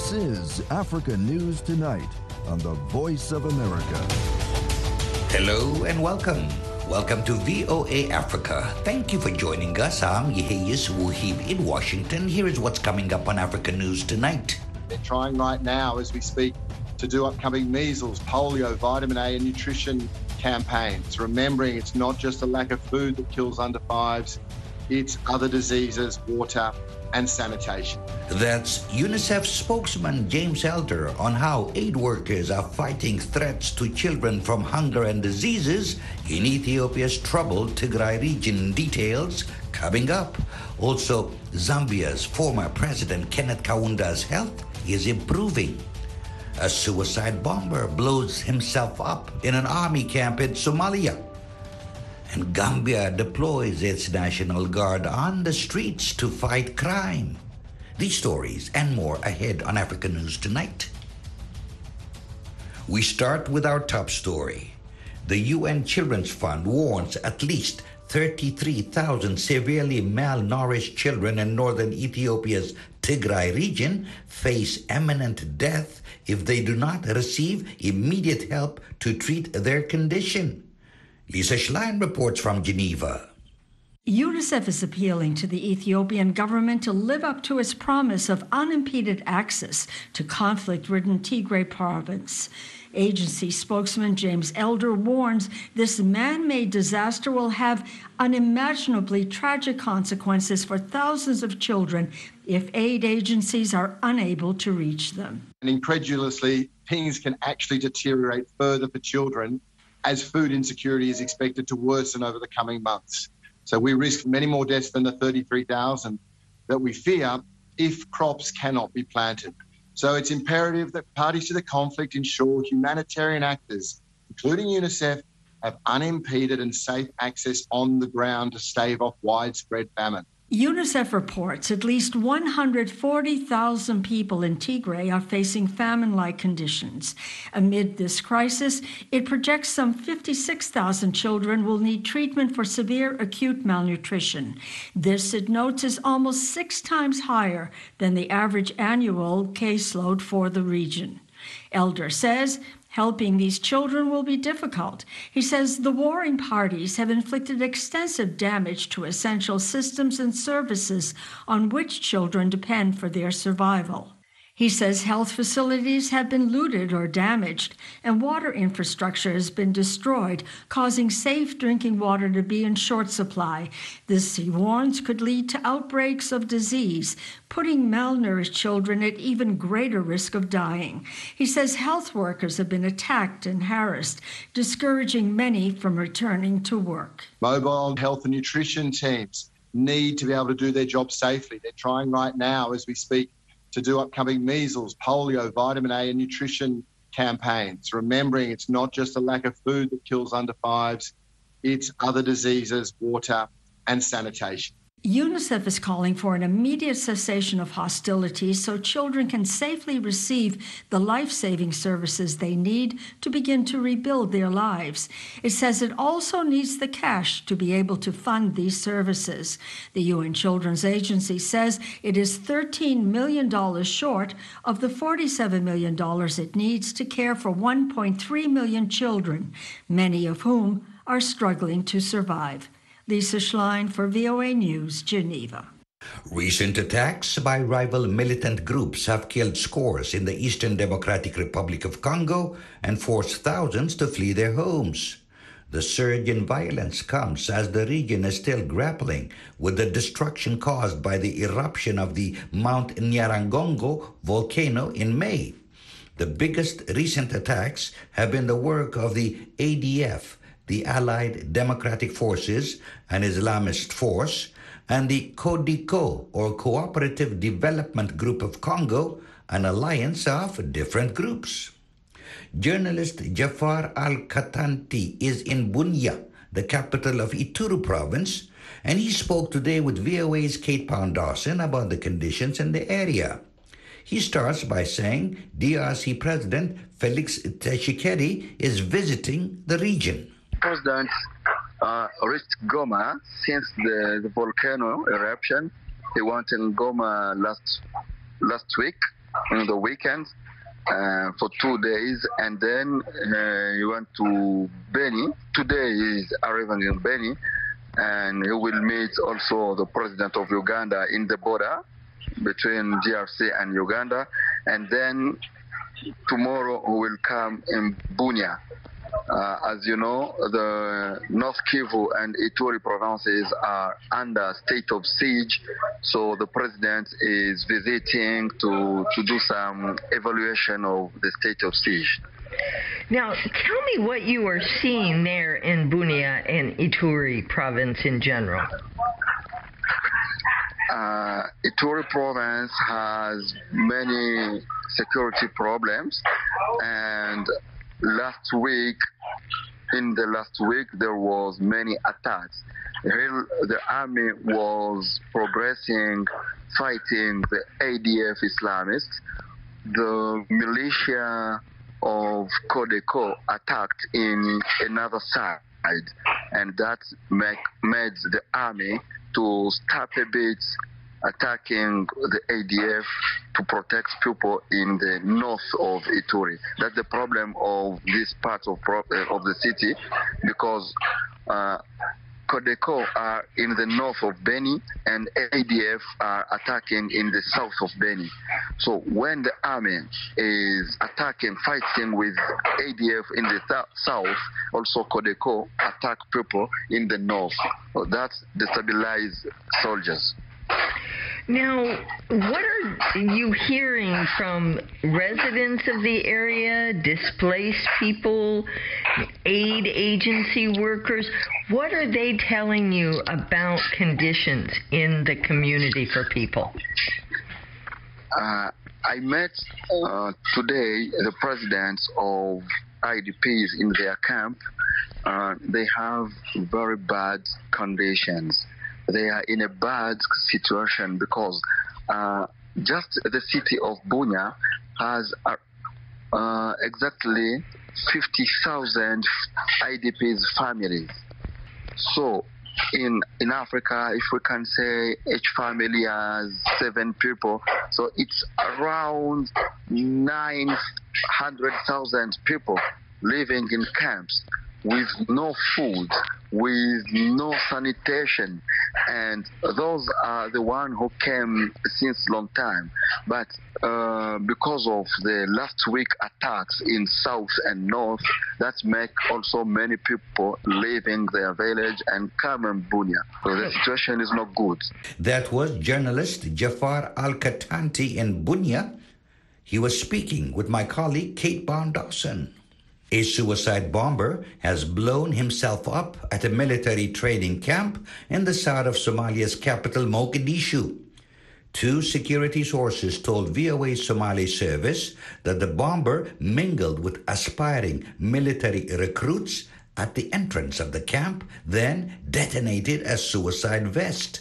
This is Africa News Tonight on the Voice of America. Hello and welcome. Welcome to VOA Africa. Thank you for joining us. I'm Yeheyes Wuhib in Washington. Here is what's coming up on Africa News Tonight. They're trying right now as we speak to do upcoming measles, polio, vitamin A and nutrition campaigns. Remembering it's not just a lack of food that kills under fives, it's other diseases, water and sanitation. That's UNICEF spokesman James Elder on how aid workers are fighting threats to children from hunger and diseases in Ethiopia's troubled Tigray region. Details coming up. Also, Zambia's former president Kenneth Kaunda's health is improving. A suicide bomber blows himself up in an army camp in Somalia. And Gambia deploys its National Guard on the streets to fight crime. These stories and more ahead on Africa News Tonight. We start with our top story. The UN Children's Fund warns at least 33,000 severely malnourished children in northern Ethiopia's Tigray region face imminent death if they do not receive immediate help to treat their condition. Lisa Schlein reports from Geneva. UNICEF is appealing to the Ethiopian government to live up to its promise of unimpeded access to conflict-ridden Tigray province. Agency spokesman James Elder warns this man-made disaster will have unimaginably tragic consequences for thousands of children if aid agencies are unable to reach them. And incredulously, things can actually deteriorate further for children as food insecurity is expected to worsen over the coming months. So we risk many more deaths than the 33,000 that we fear if crops cannot be planted. So it's imperative that parties to the conflict ensure humanitarian actors, including UNICEF, have unimpeded and safe access on the ground to stave off widespread famine. UNICEF reports at least 140,000 people in Tigray are facing famine-like conditions. Amid this crisis, it projects some 56,000 children will need treatment for severe acute malnutrition. This, it notes, is almost 6 times higher than the average annual caseload for the region. Elder says helping these children will be difficult. He says the warring parties have inflicted extensive damage to essential systems and services on which children depend for their survival. He says health facilities have been looted or damaged, and water infrastructure has been destroyed, causing safe drinking water to be in short supply. This, he warns, could lead to outbreaks of disease, putting malnourished children at even greater risk of dying. He says health workers have been attacked and harassed, discouraging many from returning to work. Mobile health and nutrition teams need to be able to do their job safely. They're trying right now as we speak to do upcoming measles, polio, vitamin A and nutrition campaigns. Remembering it's not just a lack of food that kills under fives, it's other diseases, water and sanitation. UNICEF is calling for an immediate cessation of hostilities so children can safely receive the life-saving services they need to begin to rebuild their lives. It says it also needs the cash to be able to fund these services. The UN Children's Agency says it is $13 million short of the $47 million it needs to care for 1.3 million children, many of whom are struggling to survive. Lisa Schlein for VOA News, Geneva. Recent attacks by rival militant groups have killed scores in the Eastern Democratic Republic of Congo and forced thousands to flee their homes. The surge in violence comes as the region is still grappling with the destruction caused by the eruption of the Mount Nyiragongo volcano in May. The biggest recent attacks have been the work of the ADF, the Allied Democratic Forces, an Islamist force, and the CODECO, or Cooperative Development Group of Congo, an alliance of different groups. Journalist Jafar Al-Katanti is in Bunia, the capital of Ituri province, and he spoke today with VOA's Kate Pound-Dawson about the conditions in the area. He starts by saying DRC President Felix Tshisekedi is visiting the region. President reached Goma since the volcano eruption. He went in Goma last week, in the weekend for 2 days, and then he went to Beni. Today he's arriving in Beni, and he will meet also the president of Uganda in the border between DRC and Uganda, and then tomorrow he will come in Bunia. As you know, the North Kivu and Ituri provinces are under state of siege, so the president is visiting to do some evaluation of the state of siege. Now, tell me what you are seeing there in Bunia and Ituri province in general. Ituri province has many security problems, and in the last week there was many attacks. The army was progressing, fighting the ADF Islamists. The militia of Codeco attacked in another side, and that made the army to stop a bit attacking the ADF to protect people in the north of Ituri. That's the problem of this part of the city, because Codeco are in the north of Beni and ADF are attacking in the south of Beni. So when the army is fighting with ADF in the south, also Codeco attack people in the north. So that destabilizes soldiers. Now, what are you hearing from residents of the area, displaced people, aid agency workers? What are they telling you about conditions in the community for people? I met today the presidents of IDPs in their camp. They have very bad conditions. They are in a bad situation because just the city of Bunia has exactly 50,000 IDPs families. So in Africa, if we can say each family has 7 people, so it's around 900,000 people living in camps with no food, with no sanitation, and those are the ones who came since long time. But because of the last week attacks in south and north, that make also many people leaving their village and come in Bunia. So the situation is not good. That was journalist Jafar Al-Katanti in Bunia. He was speaking with my colleague Kate Bond-Dawson. A suicide bomber has blown himself up at a military training camp in the south of Somalia's capital, Mogadishu. 2 security sources told VOA Somali service that the bomber mingled with aspiring military recruits at the entrance of the camp, then detonated a suicide vest.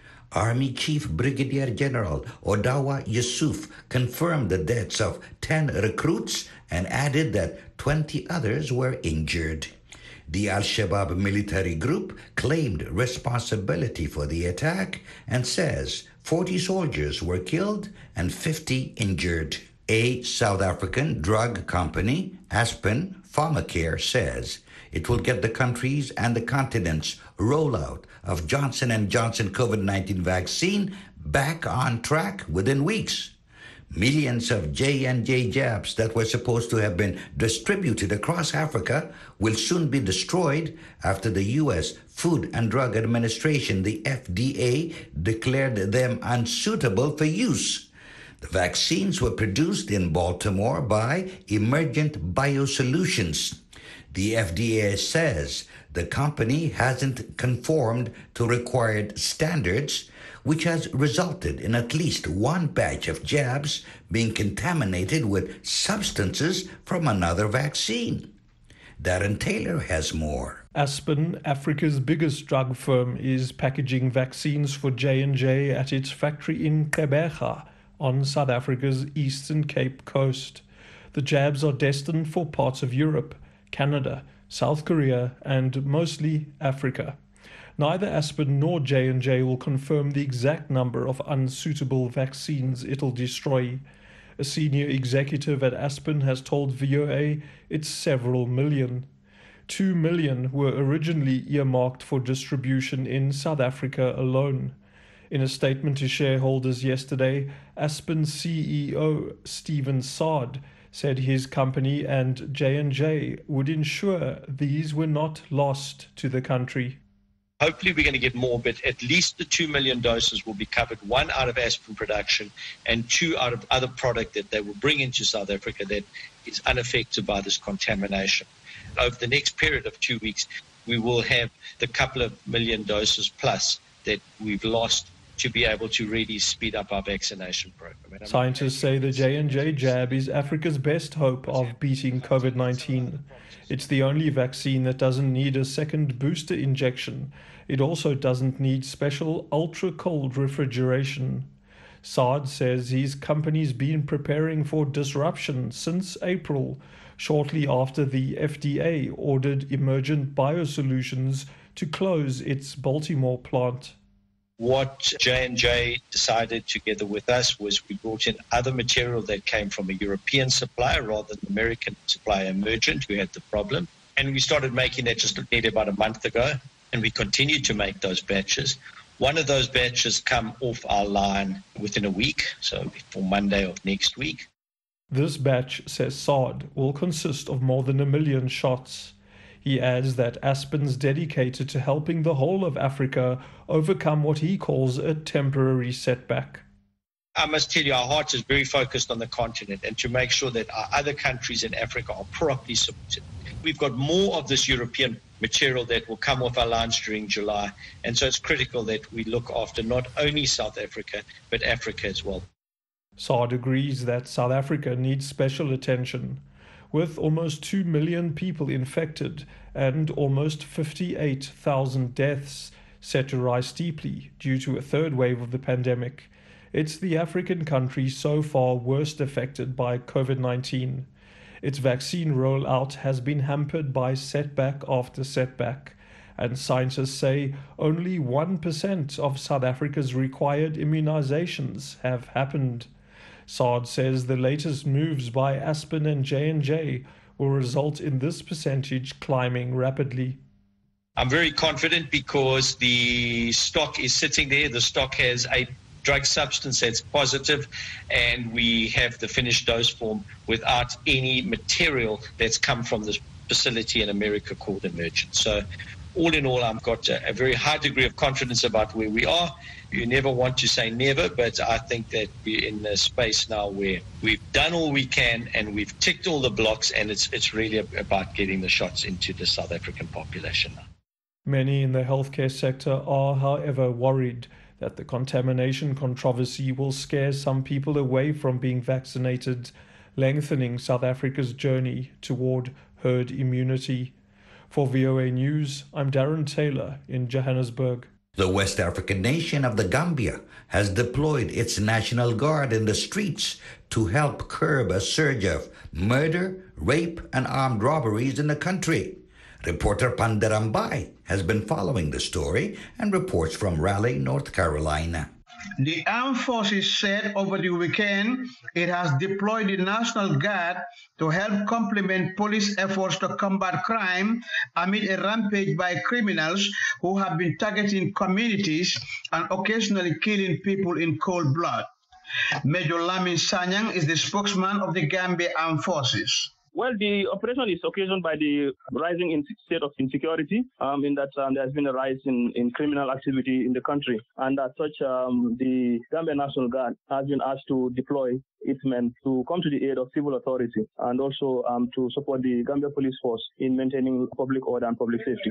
Army Chief Brigadier General Odawa Yusuf confirmed the deaths of 10 recruits and added that 20 others were injured. The Al-Shabaab military group claimed responsibility for the attack and says 40 soldiers were killed and 50 injured. A South African drug company, Aspen Pharmacare, says it will get the country's and the continent's rollout of Johnson & Johnson COVID-19 vaccine back on track within weeks. Millions of J&J jabs that were supposed to have been distributed across Africa will soon be destroyed after the U.S. Food and Drug Administration, the FDA, declared them unsuitable for use. The vaccines were produced in Baltimore by Emergent Biosolutions. The FDA says the company hasn't conformed to required standards, which has resulted in at least one batch of jabs being contaminated with substances from another vaccine. Darren Taylor has more. Aspen, Africa's biggest drug firm, is packaging vaccines for J&J at its factory in Gqeberha on South Africa's Eastern Cape coast. The jabs are destined for parts of Europe, Canada, South Korea, and mostly Africa. Neither Aspen nor J&J will confirm the exact number of unsuitable vaccines it'll destroy. A senior executive at Aspen has told VOA it's several million. 2 million were originally earmarked for distribution in South Africa alone. In a statement to shareholders yesterday, Aspen CEO Stephen Saad said his company and J&J would ensure these were not lost to the country. Hopefully we're going to get more, but at least the 2 million doses will be covered, 1 out of Aspen production and 2 out of other product that they will bring into South Africa that is unaffected by this contamination. Over the next period of 2 weeks, we will have the couple of million doses plus that we've lost to be able to really speed up our vaccination program. Scientists say the J&J jab is Africa's best hope of beating COVID-19. It's the only vaccine that doesn't need a second booster injection. It also doesn't need special ultra-cold refrigeration. Saad says his company's been preparing for disruption since April, shortly after the FDA ordered Emergent Biosolutions to close its Baltimore plant. What J&J decided together with us was we brought in other material that came from a European supplier rather than American supplier Emergent, who had the problem. And we started making that just nearly about a month ago, and we continued to make those batches. One of those batches come off our line within a week, so before Monday of next week. This batch, says Saad, will consist of more than 1 million shots. He adds that Aspen's dedicated to helping the whole of Africa overcome what he calls a temporary setback. I must tell you, our heart is very focused on the continent and to make sure that our other countries in Africa are properly supported. We've got more of this European material that will come off our lines during July, and so it's critical that we look after not only South Africa, but Africa as well. Saad agrees that South Africa needs special attention. With almost 2 million people infected and almost 58,000 deaths set to rise steeply due to a third wave of the pandemic, it's the African country so far worst affected by COVID-19. Its vaccine rollout has been hampered by setback after setback, and scientists say only 1% of South Africa's required immunizations have happened. Saad says the latest moves by Aspen and J&J will result in this percentage climbing rapidly. I'm very confident because the stock is sitting there. The stock has a drug substance that's positive, and we have the finished dose form without any material that's come from this facility in America called Emergent. So all in all, I've got a very high degree of confidence about where we are. You never want to say never, but I think that we're in a space now where we've done all we can and we've ticked all the blocks, and it's really about getting the shots into the South African population now. Many in the healthcare sector are, however, worried that the contamination controversy will scare some people away from being vaccinated, lengthening South Africa's journey toward herd immunity. For VOA News, I'm Darren Taylor in Johannesburg. The West African nation of the Gambia has deployed its National Guard in the streets to help curb a surge of murder, rape, and armed robberies in the country. Reporter Pandarambai has been following the story and reports from Raleigh, North Carolina. The armed forces said over the weekend it has deployed the National Guard to help complement police efforts to combat crime amid a rampage by criminals who have been targeting communities and occasionally killing people in cold blood. Major Lamin Sanyang is the spokesman of the Gambia Armed Forces. Well, the operation is occasioned by the rising state of insecurity, in that there has been a rise in criminal activity in the country. And as such, the Gambia National Guard has been asked to deploy its men to come to the aid of civil authority and also to support the Gambia Police Force in maintaining public order and public safety.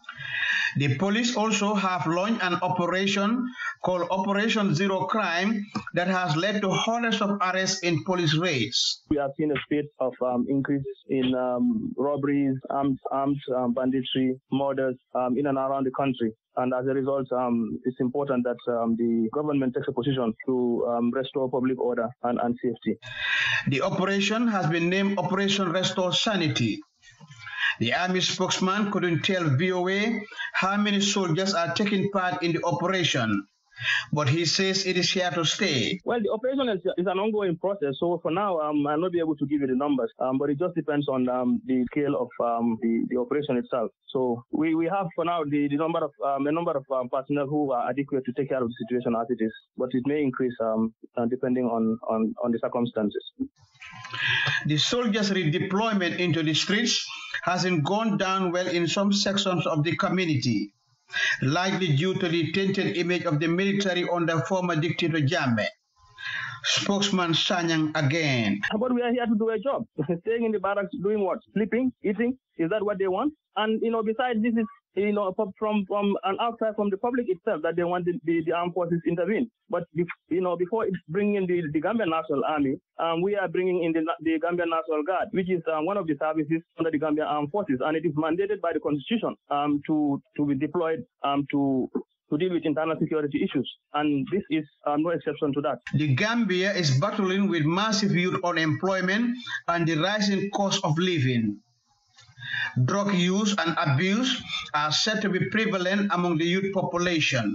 The police also have launched an operation called Operation Zero Crime that has led to hundreds of arrests in police raids. We have seen a spate of increase in robberies, armed banditry, murders in and around the country. And as a result, it's important that the government takes a position to restore public order and safety. The operation has been named Operation Restore Sanity. The Army spokesman couldn't tell VOA how many soldiers are taking part in the operation. but he says it is here to stay. Well, the operation is an ongoing process. So for now, I'll not be able to give you the numbers, but it just depends on the scale of the operation itself. So we have for now the number of personnel who are adequate to take care of the situation as it is, but it may increase depending on the circumstances. The soldiers' redeployment into the streets hasn't gone down well in some sections of the community, likely due to the tainted image of the military under former dictator Jammeh. Spokesman Sanyang again. But we are here to do a job. Staying in the barracks, doing what? Sleeping, eating? Is that what they want? And, besides this is, from an outcry from the public itself that they want the armed forces intervene. But, before bringing in the Gambian National Army, we are bringing in the Gambian National Guard, which is one of the services under the Gambian Armed Forces. And it is mandated by the Constitution to be deployed to deal with internal security issues. And this is no exception to that. The Gambia is battling with massive youth unemployment and the rising cost of living. Drug use and abuse are said to be prevalent among the youth population.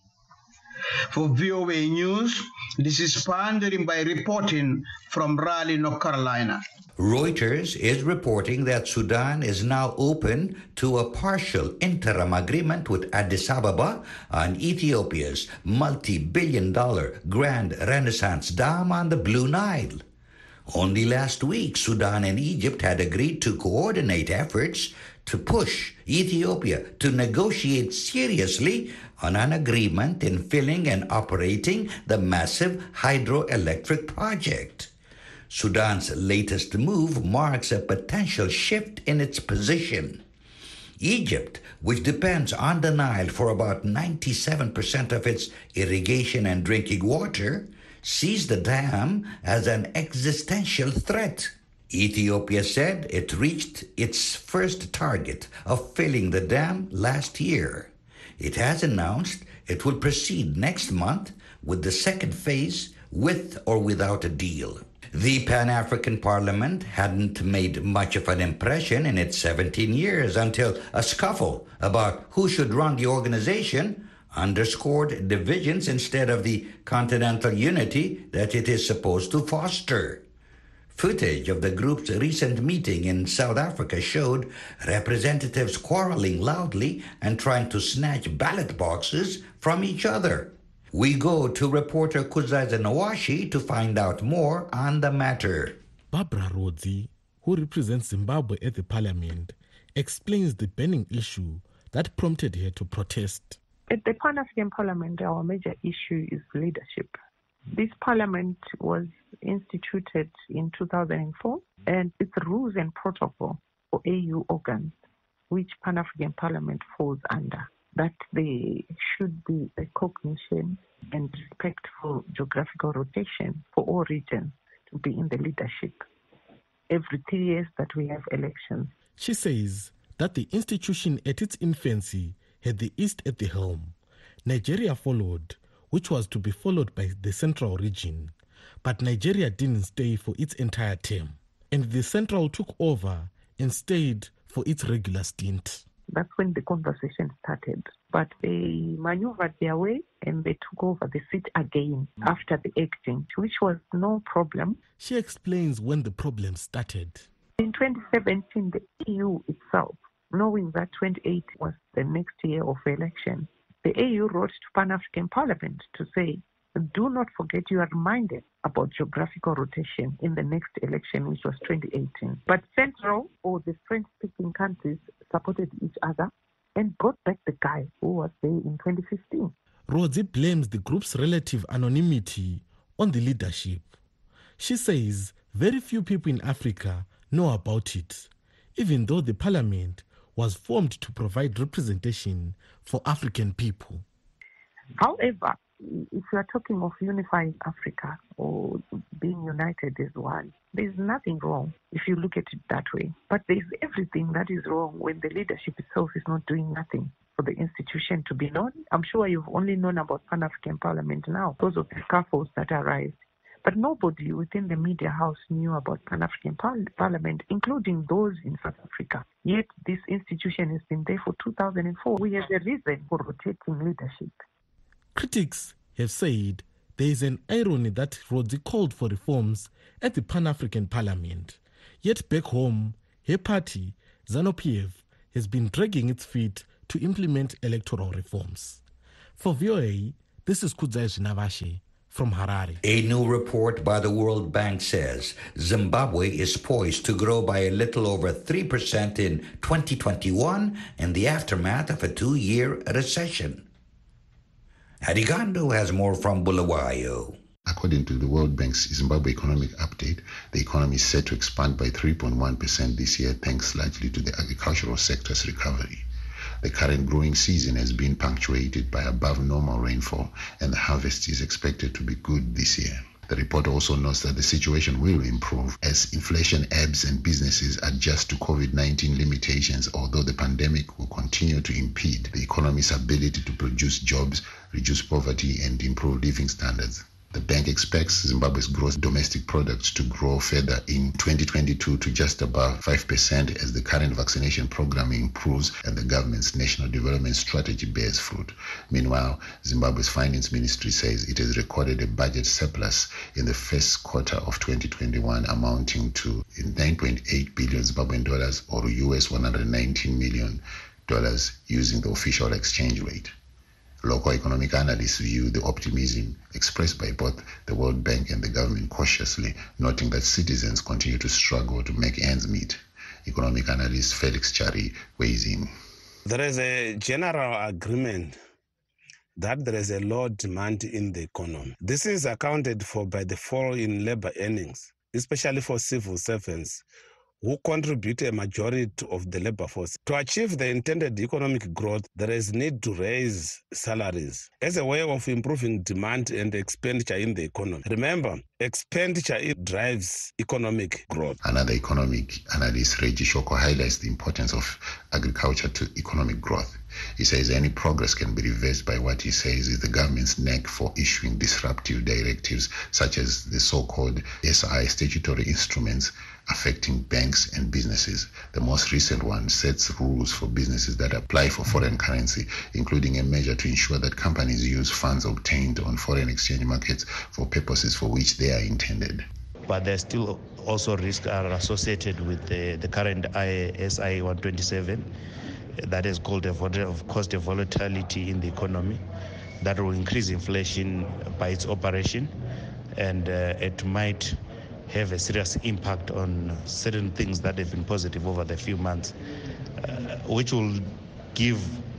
For VOA News, this is Pandering by reporting from Raleigh, North Carolina. Reuters is reporting that Sudan is now open to a partial interim agreement with Addis Ababa on Ethiopia's multi-billion-dollar Grand Renaissance Dam on the Blue Nile. Only last week, Sudan and Egypt had agreed to coordinate efforts to push Ethiopia to negotiate seriously on an agreement in filling and operating the massive hydroelectric project. Sudan's latest move marks a potential shift in its position. Egypt, which depends on the Nile for about 97% of its irrigation and drinking water, sees the dam as an existential threat. Ethiopia said it reached its first target of filling the dam last year. It has announced it will proceed next month with the second phase with or without a deal. The Pan-African Parliament hadn't made much of an impression in its 17 years until a scuffle about who should run the organization underscored divisions instead of the continental unity that it is supposed to foster. Footage of the group's recent meeting in South Africa showed representatives quarreling loudly and trying to snatch ballot boxes from each other. We go to reporter Kuzaza Nawashi to find out more on the matter. Barbara Rodzi, who represents Zimbabwe at the parliament, explains the burning issue that prompted her to protest. At the Pan-African Parliament, our major issue is leadership. This parliament was instituted in 2004, and its rules and protocol for AU organs, which Pan-African Parliament falls under, that there should be recognition and respect for geographical rotation for all regions to be in the leadership. Every 3 years that we have elections. She says that the institution at its infancy had the East at the helm. Nigeria followed, which was to be followed by the Central region. But Nigeria didn't stay for its entire term, and the Central took over and stayed for its regular stint. That's when the conversation started. But they maneuvered their way and they took over the seat again after the exchange, which was no problem. She explains when the problem started. In 2017, the EU itself, knowing that 2018 was the next year of election, the AU wrote to Pan-African Parliament to say, do not forget you are reminded about geographical rotation in the next election, which was 2018. But Central or the French-speaking countries supported each other and brought back the guy who was there in 2015. Rodzi blames the group's relative anonymity on the leadership. She says very few people in Africa know about it, even though the parliament was formed to provide representation for African people. However, if you are talking of unifying Africa or being united as one, there's nothing wrong if you look at it that way. But there's everything that is wrong when the leadership itself is not doing nothing for the institution to be known. I'm sure you've only known about Pan-African Parliament now because of the scuffles that arise. But nobody within the media house knew about Pan-African Parliament, including those in South Africa. Yet this institution has been there for 2004. We have a reason for rotating leadership. Critics have said there is an irony that Rhodzi called for reforms at the Pan-African Parliament. Yet back home, her party, ZANU-PF, has been dragging its feet to implement electoral reforms. For VOA, this is Kudzai Zvinavashe from Harare. A new report by the World Bank says Zimbabwe is poised to grow by a little over 3% in 2021 in the aftermath of a 2-year recession. Harigando has more from Bulawayo. According to the World Bank's Zimbabwe Economic Update, the economy is set to expand by 3.1% this year, thanks largely to the agricultural sector's recovery. The current growing season has been punctuated by above normal rainfall, and the harvest is expected to be good this year. The report also notes that the situation will improve as inflation ebbs and businesses adjust to COVID-19 limitations, although the pandemic will continue to impede the economy's ability to produce jobs, reduce poverty, and improve living standards. The bank expects Zimbabwe's gross domestic product to grow further in 2022 to just above 5% as the current vaccination program improves and the government's national development strategy bears fruit. Meanwhile, Zimbabwe's finance ministry says it has recorded a budget surplus in the first quarter of 2021 amounting to $9.8 billion Zimbabwean dollars, or US $119 million using the official exchange rate. Local economic analysts view the optimism expressed by both the World Bank and the government cautiously, noting that citizens continue to struggle to make ends meet. Economic analyst Felix Chari weighs in. There is a general agreement that there is a low demand in the economy. This is accounted for by the fall in labor earnings, especially for civil servants, who contribute a majority of the labor force. To achieve the intended economic growth, there is need to raise salaries as a way of improving demand and expenditure in the economy. Remember, expenditure drives economic growth. Another economic analyst, Reggie Shoko, highlights the importance of agriculture to economic growth. He says any progress can be reversed by what he says is the government's knack for issuing disruptive directives, such as the so-called SI statutory instruments affecting banks and businesses. The most recent one sets rules for businesses that apply for foreign currency, including a measure to ensure that companies use funds obtained on foreign exchange markets for purposes for which they are intended. But there's still also risks are associated with the current ISI 127. That is called cost of volatility in the economy that will increase inflation by its operation, and it might have a serious impact on certain things that have been positive over the few months, which will give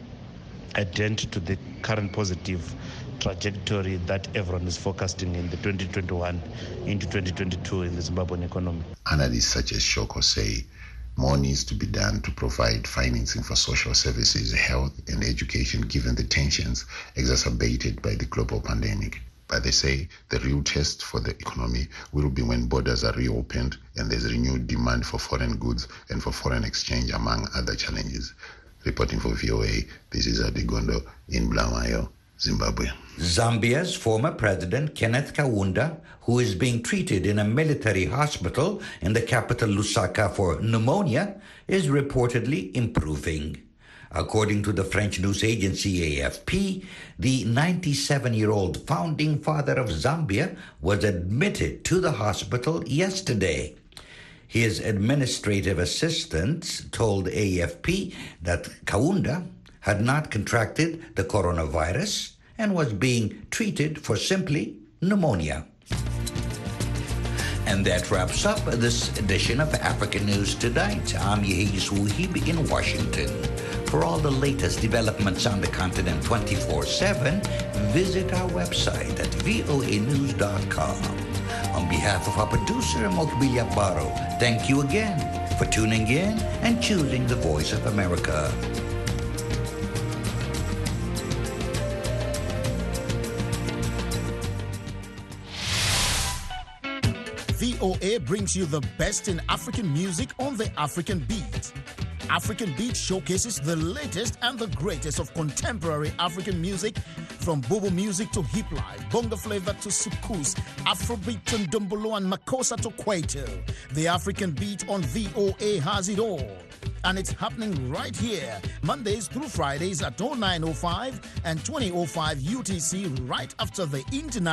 a dent to the current positive trajectory that everyone is forecasting in the 2021 into 2022 in the Zimbabwean economy. Analysts such as Shoko say more needs to be done to provide financing for social services, health, and education, given the tensions exacerbated by the global pandemic. But they say the real test for the economy will be when borders are reopened and there's renewed demand for foreign goods and for foreign exchange, among other challenges. Reporting for VOA, this is Adigondo in Bulawayo, Zimbabwe. Zambia's former president, Kenneth Kaunda, who is being treated in a military hospital in the capital Lusaka for pneumonia, is reportedly improving. According to the French news agency AFP, the 97-year-old founding father of Zambia was admitted to the hospital yesterday. His administrative assistants told AFP that Kaunda had not contracted the coronavirus and was being treated for simply pneumonia. And that wraps up this edition of African News Tonight. I'm Yehis Wuhib in Washington. For all the latest developments on the continent 24/7, visit our website at voanews.com. On behalf of our producer, Mokbilia Baro, thank you again for tuning in and choosing the Voice of America. VOA brings you the best in African music on the African beat. African Beat showcases the latest and the greatest of contemporary African music, from Bobo music to hip life, bongo flavor to soukous, Afrobeat to Ndombolo and Makossa to Kwaito. The African Beat on VOA has it all. And it's happening right here, Mondays through Fridays at 09:05 and 20:05 UTC, right after the international